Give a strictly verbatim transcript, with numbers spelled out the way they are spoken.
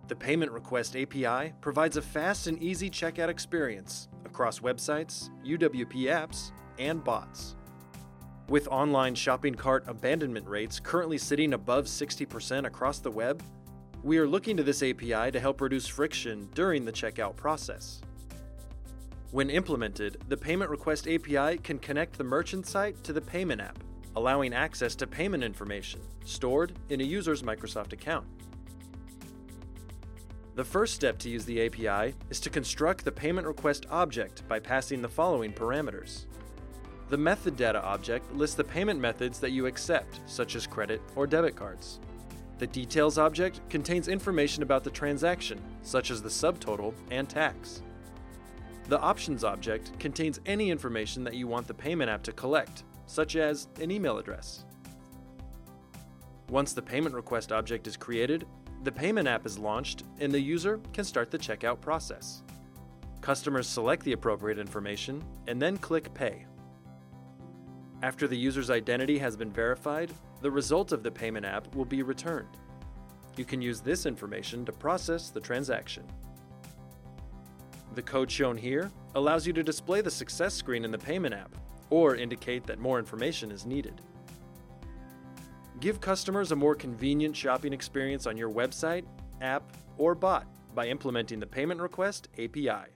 The Payment Request A P I provides a fast and easy checkout experience across websites, U W P apps, and bots. With online shopping cart abandonment rates currently sitting above sixty percent across the web, we are looking to this A P I to help reduce friction during the checkout process. When implemented, the Payment Request A P I can connect the merchant site to the payment app, allowing access to payment information stored in a user's Microsoft account. The first step to use the A P I is to construct the payment request object by passing the following parameters. The method data object lists the payment methods that you accept, such as credit or debit cards. The details object contains information about the transaction, such as the subtotal and tax. The options object contains any information that you want the payment app to collect, such as an email address. Once the payment request object is created, the payment app is launched and the user can start the checkout process. Customers select the appropriate information and then click Pay. After the user's identity has been verified, the result of the payment app will be returned. You can use this information to process the transaction. The code shown here allows you to display the success screen in the payment app or indicate that more information is needed. Give customers a more convenient shopping experience on your website, app, or bot by implementing the Payment Request A P I.